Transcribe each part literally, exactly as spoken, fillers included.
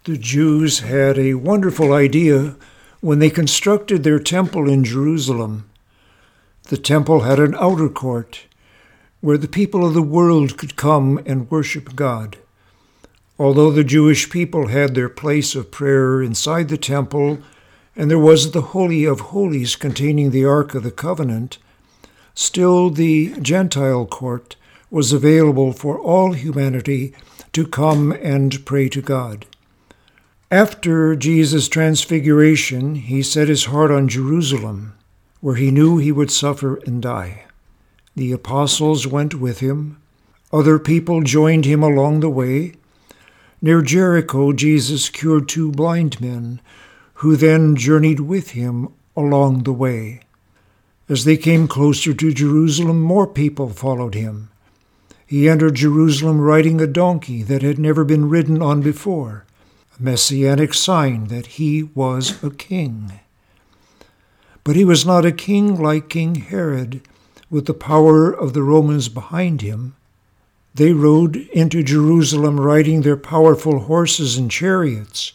The Jews had a wonderful idea when they constructed their temple in Jerusalem. The temple had an outer court where the people of the world could come and worship God. Although the Jewish people had their place of prayer inside the temple, and there was the Holy of Holies containing the Ark of the Covenant, still the Gentile court was available for all humanity to come and pray to God. After Jesus' transfiguration, he set his heart on Jerusalem, where he knew he would suffer and die. The apostles went with him. Other people joined him along the way. Near Jericho, Jesus cured two blind men, who then journeyed with him along the way. As they came closer to Jerusalem, more people followed him. He entered Jerusalem riding a donkey that had never been ridden on before, a messianic sign that he was a king. But he was not a king like King Herod, with the power of the Romans behind him. They rode into Jerusalem riding their powerful horses and chariots.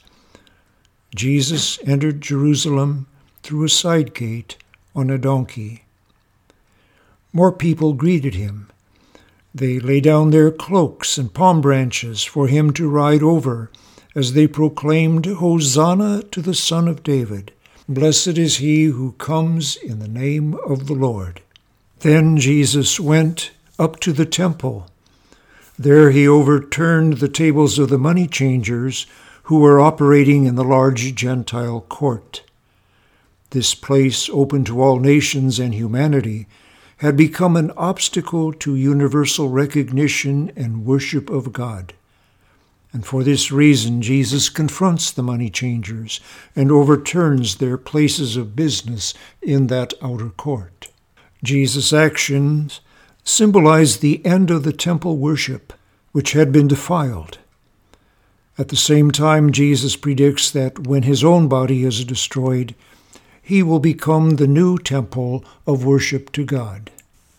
Jesus entered Jerusalem through a side gate on a donkey. More people greeted him. They lay down their cloaks and palm branches for him to ride over, as they proclaimed, "Hosanna to the Son of David. Blessed is he who comes in the name of the Lord." Then Jesus went up to the temple. There he overturned the tables of the money changers who were operating in the large Gentile court. This place, open to all nations and humanity, had become an obstacle to universal recognition and worship of God. And for this reason, Jesus confronts the money changers and overturns their places of business in that outer court. Jesus' actions symbolize the end of the temple worship, which had been defiled. At the same time, Jesus predicts that when his own body is destroyed, he will become the new temple of worship to God.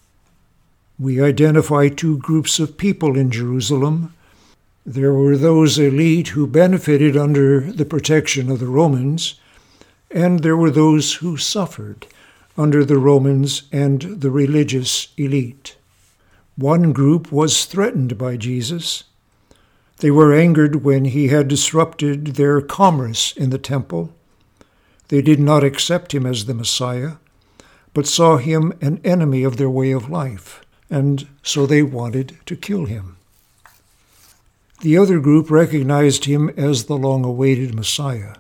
We identify two groups of people in Jerusalem. There were those elite who benefited under the protection of the Romans, and there were those who suffered under the Romans and the religious elite. One group was threatened by Jesus. They were angered when he had disrupted their commerce in the temple. They did not accept him as the Messiah, but saw him an enemy of their way of life, and so they wanted to kill him. The other group recognized him as the long-awaited Messiah.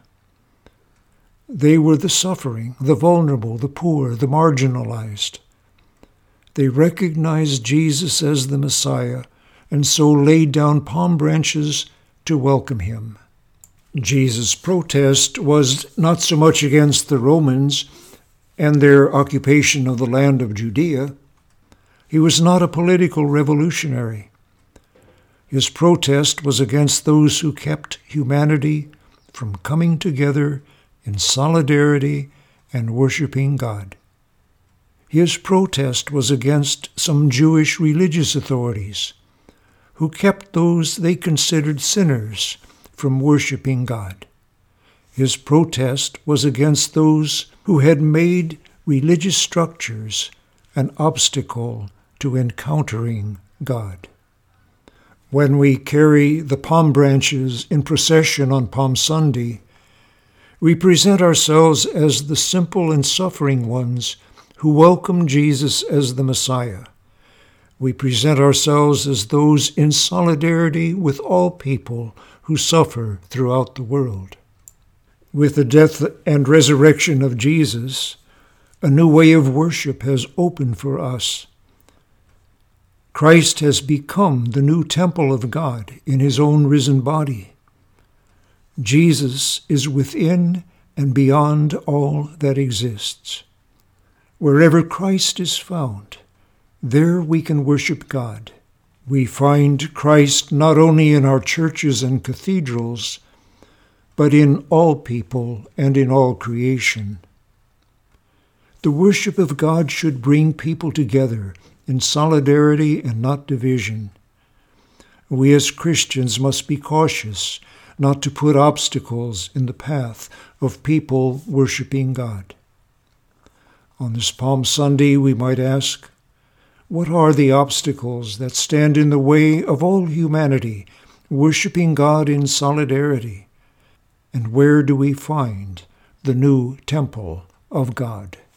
They were the suffering, the vulnerable, the poor, the marginalized. They recognized Jesus as the Messiah, and so laid down palm branches to welcome him. Jesus' protest was not so much against the Romans and their occupation of the land of Judea. He was not a political revolutionary. His protest was against those who kept humanity from coming together in solidarity and worshiping God. His protest was against some Jewish religious authorities who kept those they considered sinners from worshiping God. His protest was against those who had made religious structures an obstacle to encountering God. When we carry the palm branches in procession on Palm Sunday, we present ourselves as the simple and suffering ones who welcome Jesus as the Messiah. We present ourselves as those in solidarity with all people who suffer throughout the world. With the death and resurrection of Jesus, a new way of worship has opened for us. Christ has become the new temple of God in his own risen body. Jesus is within and beyond all that exists. Wherever Christ is found, there we can worship God. We find Christ not only in our churches and cathedrals, but in all people and in all creation. The worship of God should bring people together in solidarity and not division. We as Christians must be cautious not to put obstacles in the path of people worshiping God. On this Palm Sunday, we might ask, what are the obstacles that stand in the way of all humanity worshiping God in solidarity? And where do we find the new temple of God?